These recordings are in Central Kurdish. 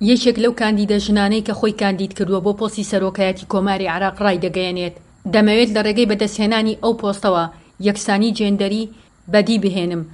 یەکێک لەو کاندیدە ژنانەی کە خۆی کاندید کردووە بۆ پۆستی سەرۆکایەتی کۆماری عێراق ڕای دەگەیەنێت دەمەوێت لە ڕێگەی بەدەستهێنانی ئەو پۆستەوە یەکسانی جێندەری بەدی بهێنم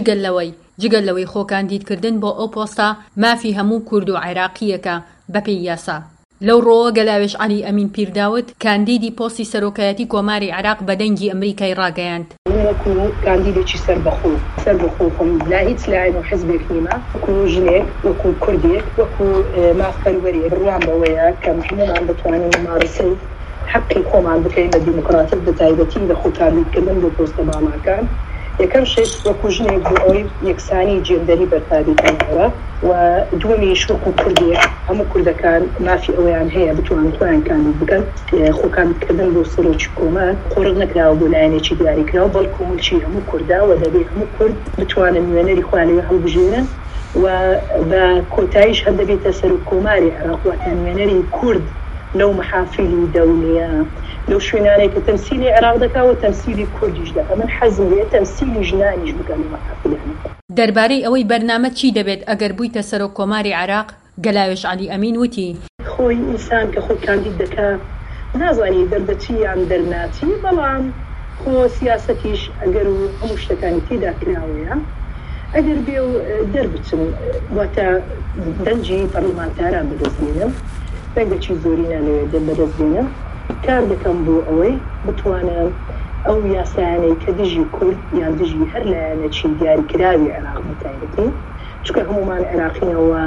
جگەل لەوەی خۆ کاندیدکردن بۆ ئەو پۆستە مافی هەموو کورد و عێراقیەکە بەپێی یاسا. لەو ڕۆوە گەلاوێش عەلی ئەمین پیرداوت کاندیدی پۆستی سەرۆکایەتی کۆماری عێراق بە دەنگی ئەمریکای ڕاگەیاند. وەکو کاندیدێکی سەربەخۆ لا هیچ لایەن و حزبێک نیمە، وەکو ژنێک، وەکو کوردێک، وەکو مافپەروەریەک ڕوان بەوەیە کە هەمومان بتوانین ممارسەی حەقی خۆمان بکەین بە دیموکراتیک بە تایبەتی لە خۆ کاندیدکردن بۆ پۆستە باڵاکان. یەکەم شێت وەکو ژنێک بۆ ئەوەی یەکسانی جێندەری بەرپابێتەوە و دووەمیش وەکو کوردێک هەموو کوردەکان مافی ئەویان هەیە بتوانن خۆیان کاندید بکەن. خۆ کاندیدکردن بۆ سەرۆکی کۆمار قۆڕق نەکراوە بۆ لایەنێکی دیاریکراوە، بەڵکو ملکی هەموو کووردا و دەبێت هەموو کورد بتوانن نوێنەری خۆیان لەوێ هەڵبژێرن و بە کۆتاییش هەردەبێتە سەرۆک کۆماری عێراق واتە نوێنەری کورد لەو محافلی دەوڵیە لەو شوێنانەی کە تەمسیلی عێراق دەکا و تەمسیلی کوردیش دەکا. من حەزم لێ تەمسیلی ژنانیش بکەن لە محافلانە. دەربارەی ئەوەی بەرنامە چی دەبێت ئەگەر بوویتە سەرۆک کۆماری عێراق گەلاوێش عەلی ئەمین وتی خۆی ئینسان کە خۆی کاندید دەکا نازانی دەربەچی یان دەرناچی، بەڵام خۆ سیاسەتیش ئەگەر و هەموو شتەکانی تێدا کراوەیە ئەگەر بێ و دەربچم واتە دەنجی پەرلەمانتاران بەدەستێنم دەنگێکی زۆرینە لەوێ بەدەستێنم کار دەکەم بۆ ئەوەی بتوانم ئەو یاسایانەی کە دژی کورد یان دژی هەر لایەنێکی دیاریکراوی عێراق بەتایبەتی، چونکە هەمومان عێراقینەوە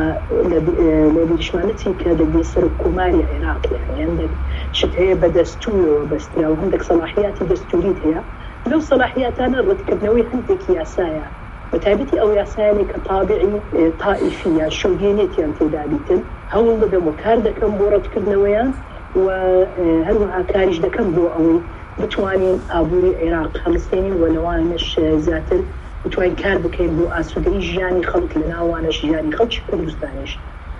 لە بیرشمانەتی کە دەبێت سەرۆک کۆماری عێراق هەندێک شت هەیە بە دەستوورەوە بەسترا و هەندێک سەلاحیاتی دەستووریت هەیە. لەو سەلاحیاتانە ڕەتکردنەوەی هەندێکی یاسایە بەتایبەتی ئەو یاسایانێک کە تابعی تائیفی یان شەوهێنێتیان تێدا بیتن هەوڵ دەدەم و کار دەکەم بۆ ڕەتکردنەوەیان و هەروەها کاریش دەکەم بۆ ئەوەی بتوانین ئابووری عێراق هەڵستێنین و لەوانش زیاتر بتوانین کار بکەین بۆ ئاسوودەی ژیانی خەڵک لە ناوانش ژیانی خەڵکی کوردستانیش.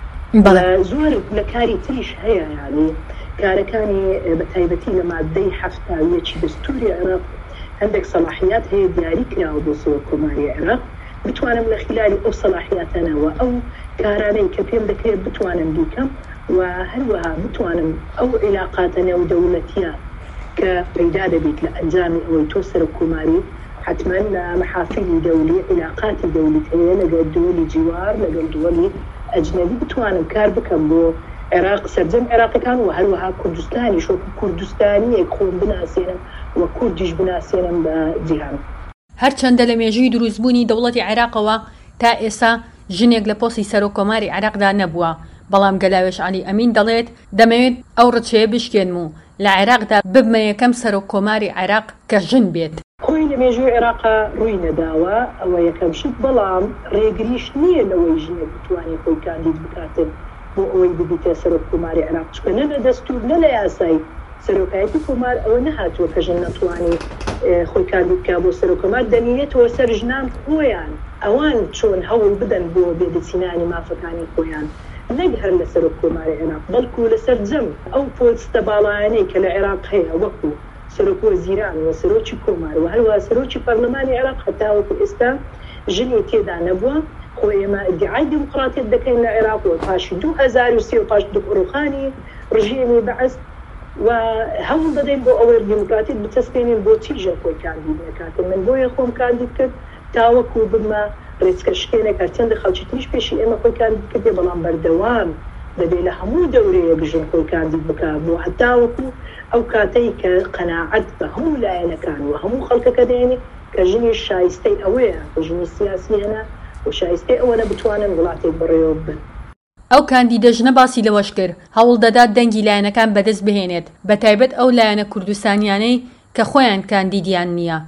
زۆر لە کاری تریش هەیە، یعنی کارەکانی بەتایبەتی لە مادەی هەفتاویەکی دەستووری عێراق هەندێک سەلاحیات هەیە دیاری کراوە بۆ سەرۆک کۆماری عێراق. بتوانم لە خلالی ئەو سەلاحیاتانەوە ئەو کارانەی کە پێم دەکرێت بتوانم بیکەم و هەروەها بتوانم ئەو علاقاتە نێو دەوڵەتیە کە پەیدا دەبێت لە ئەنجامی ئەوەی تۆ سەرۆک کۆماری حتما لە محافلی دەولی علاقاتی دەولیت هەیە لەگەڵ دۆلی جیوار لەگەڵ دۆلی ئەجنەبی بتوانم کار بکەم بۆ عێراق سەرجەم عێراقیەکان و هەروەها کوردستانیش وەکو کوردستانیەک خۆم بناسێنم و کوردیش بناسێنم بە جیهان. هەرچەندە لە مێژووی دروستبوونی دەوڵەتی عێراقەوە تا ئێستا ژنێک لە پۆستی سەرۆک کۆماری عێراقدا نەبووە، بەڵام گەلاوێش عەلی ئەمین دەڵێت دەمەوێت ئەو ڕچەیە بشکێنم و لە عێراقدا ببمە یەکەم سەرۆک کۆماری عێراق کە ژن بێت. خۆی لە مێژووی عێراقا ڕووی نەداوە ئەوە یەکەم شت، بەڵام ڕێگریش نییە لەوەی ژنێک بتوانێت خۆی کاندید بکاتن بۆ ئەوەی ببیتە سەرۆک کۆماری عێراق، چونکە نە لە دەستور نە لە یاسای سەرۆکایەتی کۆمار ئەوە نەهاتووە کە ژن نەتوانێت خۆی کاندید بکات بۆ سەرۆک کۆمار، دەنیێتەوە سەر ژنان خۆیان ئەوان چۆن هەوڵ بدەن بۆ بێدەچینانی مافەکانی خۆیان، نەک هەر لە سەرۆک کۆماری عێراق بەڵکو لەسەر جەم ئەو پۆستە باڵایانەی کە لە عێراق هەیە وەکو سەرۆک وەزیران و سەرۆکی کۆمار و هەروەها سەرۆکی پەرلەمانی عێراق هەتا وەکو ئێستا ژنی تێدا نەبووە. خۆ ئێمە ئیدعای دیموکراتیەت دەکەین لە عێراق و پاشی 2003 و پاش دکوڕوخانی ڕژیمی بەعەز و هەوڵ دەدەین بۆ ئەوەی دیموکراتیت بچەسپێنین بۆ چیژە خۆی کاندید نەکاتن. من بۆیە خۆم کاندید کرد تاوەکو بمە ڕێچکە شکێنێک هەرچەندە خەڵکی تریش پێشی ئێمە خۆی کاندید کردێ، بەڵام بەردەوام دەبێت لە هەموو دەورەیە بژن خۆی کاندید بکات بۆ هەتاوەکو ئەو کاتەی کە قەناعەت بە هەموو لایەنەکان و هەموو خەڵکەکە دێنێ کە ژنی شایستەی ئەوەیە کە ژنی سیاسی هەنا و شایستەی ئەوەنە بتوانن وڵاتێک بڕێوە بن. ئەو کاندیدە ژنە باسی لەوەش کرد هەوڵ دەدات دەنگی لایەنەکان بەدەست بهێنێت، بەتایبەت ئەو لایەنە کوردستانیانەی کە خۆیان کاندیدیان نییە.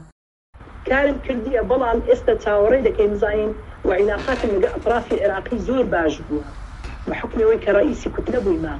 کارم کردیە، بەڵام ئێستا چاوەڕێ دەکەین بزانین و عیلاقاتم لەگە ئەطرافی عێراقی زۆر باش بووە بە حکمەوەی کە ڕئیسی کوتلە بوویمە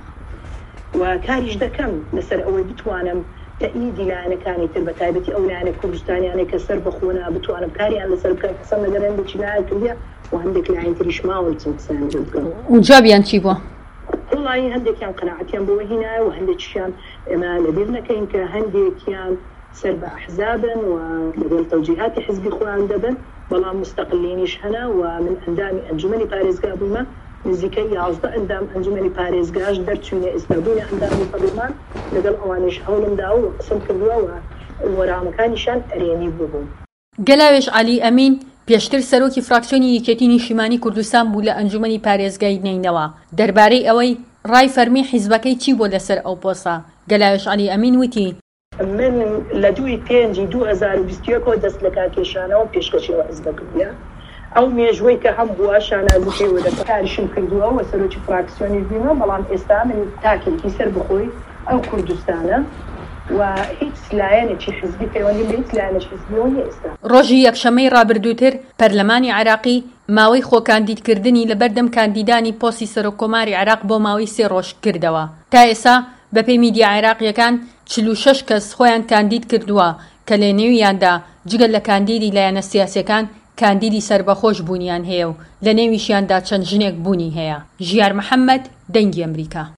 و کاریش دەکەم لەسەر ئەوەی بتوانم تەئیدی لایەنەکانی تر بەتایبەتی ئەو لایەنە کوردستانیانەی کە سەر بەخۆنا بتوانم کاریان لەسەر بکەم کەسەم لەگەر هەندێکی لایەن کردیە و هەندێک لایەن تریش ماوەی چەند قسەیان بکەم. جوابیان چی بووە؟ وڵڵی هەندێکیان قەناعەتیان بۆوە هێنایە و هەندێکیان ئێمە لەبیر نەکەین کە هەندێکیان سەر بە ئەحزابن و لەگەڵ تەوجیهاتی حزبی خۆیان دەبن، بەڵام مستەقلینیش هەنا و من ئەندامی ئەنجومەنی پارێزگا بوومە نزیکەی 11 ئەندام ئەنجومەنی پارێزگاش دەرچوونە ئێستابوونە ئەندامی پەرلەمان لەگەڵ ئەوانش هەوڵمدا و قسم کردووەوە وەرامەکانیشان ئەرێنی بووبوون. گەلاوێش عەلی ئەمین پێشتر سەرۆکی فراکسیۆنی یەکێتی نیشتیمانی کوردستان بوو لە ئەنجومەنی پارێزگای نینەوە دەربارەی ئەوەی ڕای فەرمی حیزبەکەی چی بۆ لەسەر ئەو پۆستە. گەلاوێش عەلی ئەمین وتی من لە 2/5/2021 دەست لە کارکێشانەوە پێشکەشیەوە حیزبە کردیە ئەو مێژوەی کە هەم بووە شانازی پێوە دەکە کارشم کردووە و سەرۆکی فراکسیۆنی بوومە بەڵام ئێستا من تاکێکی سەر بخۆی ئەو کوردستانە و هیچ لایەنێکی حیزبی پەیوەندی بە هیچ لایەنێکی حیزبیەوە نیە ئێستا. ڕۆژی یەکشەمەی ڕابردووتر پەرلەمانی عێراقی ماوەی خۆکاندیدکردنی لەبەردەم کاندیدانی پۆستی سەرۆکۆماری عێراق بۆ ماوەی 3 ڕۆژ کردەوە. تا ئێستا بەپێی میدیا عێراقیەکان 46 کەس خۆیان کاندید کردووە کە لە نێویاندا جگەل لە کاندیدی لایەنە سیاسیەکان کاندیدی سربەخۆش بوونیان هەیە و لە نێویشیاندا چەند ژنێک بوونی هەیە. ژیار محەممەد، دەنگی ئەمریکا.